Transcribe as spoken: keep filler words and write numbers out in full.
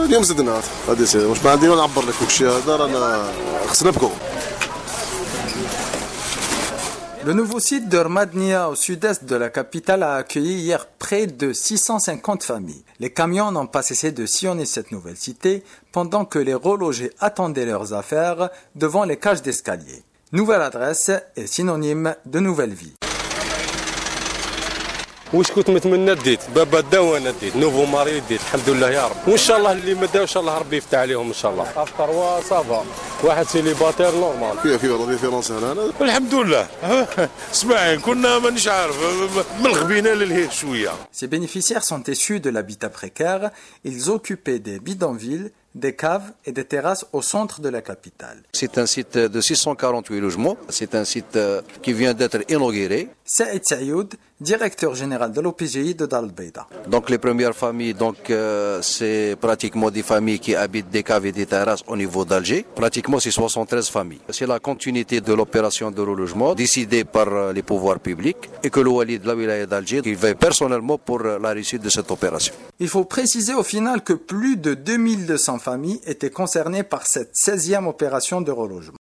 اليوم زدنا هادي سي واش ما عندي ما نعبر لك كلشي هذا رانا خصنا بكم. Le nouveau site de Rmadnia au sud-est de la capitale a accueilli hier près de six cent cinquante familles. Les camions n'ont pas cessé de sillonner cette nouvelle cité pendant que les relogés attendaient leurs affaires devant les cages d'escalier. Nouvelle adresse est synonyme de nouvelle vie. واش كنت متمنى ديت بابا دا وانا ديت نوفو ماري ديت الحمد لله يا رب وان شاء الله اللي ما داو ان شاء الله ربي يفتح عليهم ان شاء الله افطر وصافا واحد سيليباتير نورمال فيها فيها لا ديفيرونس هنا الحمد لله اسمعي كنا مانيش عارف من الغبينه للهيك شويه. Ces bénéficiaires sont issus de l'habitat précaire. Ils occupaient des bidonvilles, des caves et des terrasses au centre de la capitale. C'est un site de six cent quarante-huit logements. C'est un site qui vient d'être inauguré. Saïd Saïoud, directeur général de l'O P G I de Dar el Beida. Donc les premières familles, donc euh, c'est pratiquement des familles qui habitent des caves et des terrasses au niveau d'Alger. Pratiquement c'est soixante-treize familles. C'est la continuité de l'opération de relogement décidée par les pouvoirs publics et que le wali de la wilaya d'Alger il veille personnellement pour la réussite de cette opération. Il faut préciser au final que plus de deux mille deux cents familles étaient concernées par cette seizième opération de relogement.